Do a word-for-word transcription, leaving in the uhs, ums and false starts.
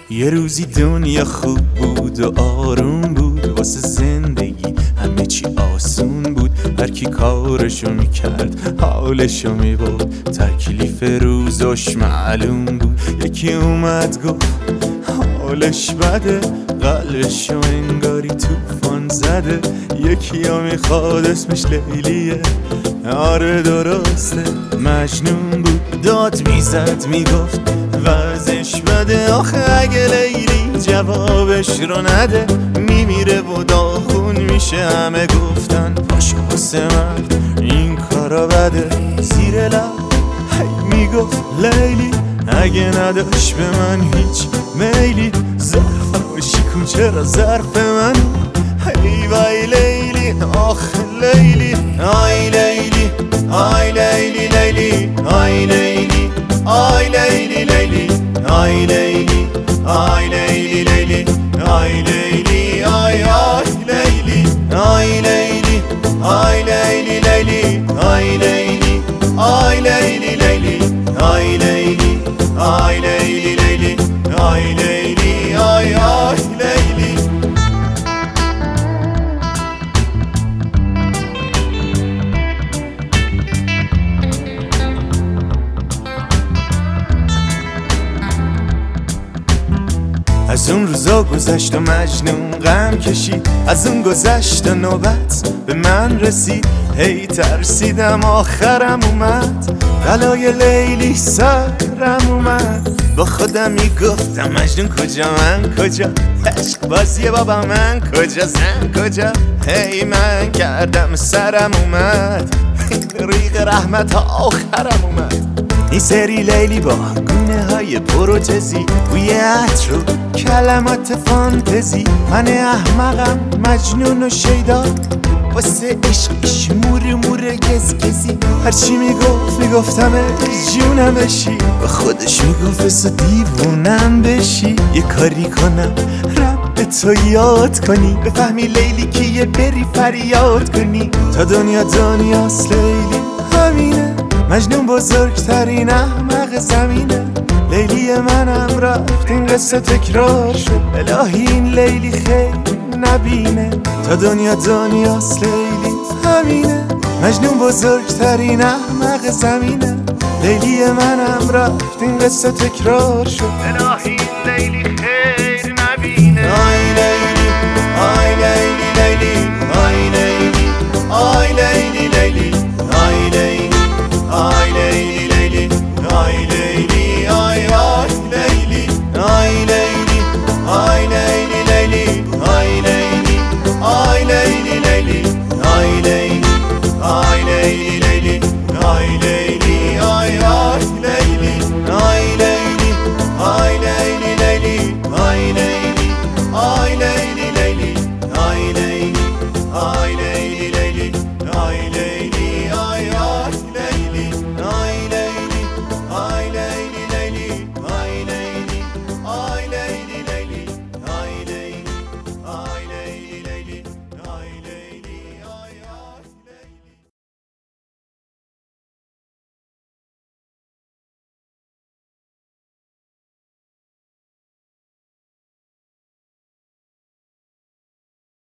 یه روزی دنیا خوب بود و آروم بود، واسه زندگی همه چی آسون بود. هر کی کارشو میکرد حالشو میبرد، تکلیف روزش معلوم بود. یکی اومد گفت حالش بده، قلبشو انگاری توفان زده. یکی ها میخواد اسمش لیلیه، آره درسته مجنون بود. داد میزد میگفت وضعش بده، آخه اگه لیلی جوابش رو نده میمیره و داغون میشه. همه گفتن پاشو واسه مرد این کارا بده. زیر لب هی میگفت لیلی اگه نداشت به من هیچ میلی، ظرفم شکن چرا ظرف من. هی وای لیلی آخ لیلی، آی لیلی آی لیلی لیلی، آی لیلی آی لیلی لیلی، آی لیلی آی لیلی لیلی، آی لیلی آی آی لیلی، آی لیلی آی لیلی لیلی، آی لیلی آی لیلی لیلی، آی لیلی آی لیلی لیلی، آی لیلی آی آی لیلی. از اون روزا گذشت و مجنون غم کشید، از اون گذشت و نوبت به من رسید. هی ترسیدم آخرم اومد، بلای لیلی سرم اومد. با خودم میگفتم مجنون کجا من کجا، عشق بازی بابا من کجا زن کجا. هی من کردم سرم اومد، ریق رحمت ها آخرم اومد. این سری لیلی با گونه های پروتزی، بوی عطر و کلمات فانتزی. من احمقم مجنون و شیدا، واسه عشقش مور مور گزگزی. هرچی میگفت میگفتم جونم بشی، با خودش میگفت بسا دیوونم بشی. یه کاری کنم رب تو یاد کنی، بفهمی لیلی کیه بری فریاد کنی. تا دنیا دنیاست لیلی همینه، مجنون بزرگترین احمق زمینه. لیلی منم رفت این قصه تکرار شد، الهی این لیلی خیلی نبینه. تا دنیا دنیاست لیلی همینه، مجنون بزرگترین احمق زمینه. لیلی منم رفت این قصه تکرار شد، الهی این لیلی